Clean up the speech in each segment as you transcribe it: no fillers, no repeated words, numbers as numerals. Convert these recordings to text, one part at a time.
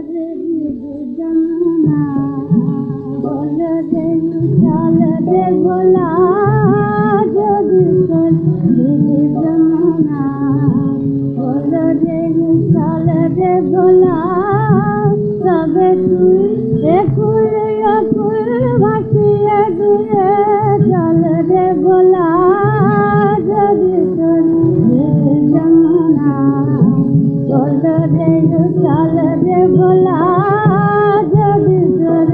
যমুনা বল রে চল রে ভোলা যদি চল যমুনা বল রে চল রে ভোলা তবে তুই একুল একুল ভাসিয়ে দিয়ে চল রে ভোলা যদি চল যমুনা বল রে চল রে ভোলা যদি চল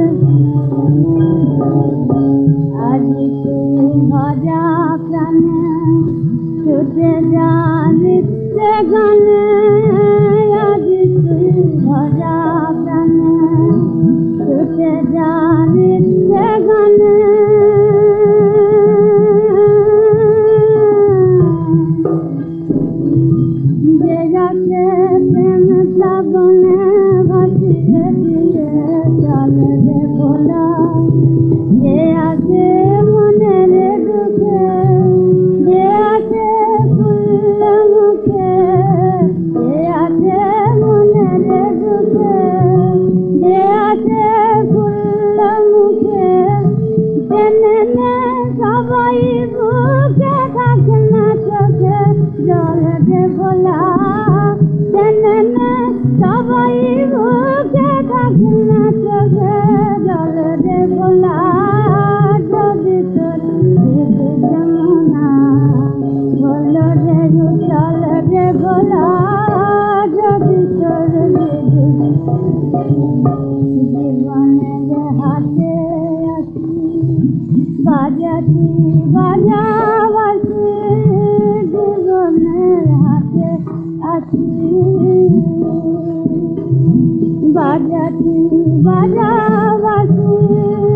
আজ তুই ভজা প্রাণে ছুটে যা নিত্য গানে আজ তুই ভজা প্রাণে ছুটে যা নিত্য গানে যে যাতে প্রেম শ্রাবণে ভাসিয়ে দিয়ে চল রে ভোলা যে আছে মনের দুঃখে যে আছে ফুল মুখে যে আছে মনের দুঃখে যে আছে ফুল মুখে জেনে নে সবাই বুকে থাকে না চোখে জল রে ভোলা জেনে নে সবাই বুকে থাকে না চোখে জল রে ভোলা যদি তোর যমুনা বল রে চল রে ভোলা যদি তোর জীবনের হাতে আছি বাজাতি বাজাবাসি জীবনের হাতে আছি বাজাতি বাজাবাসি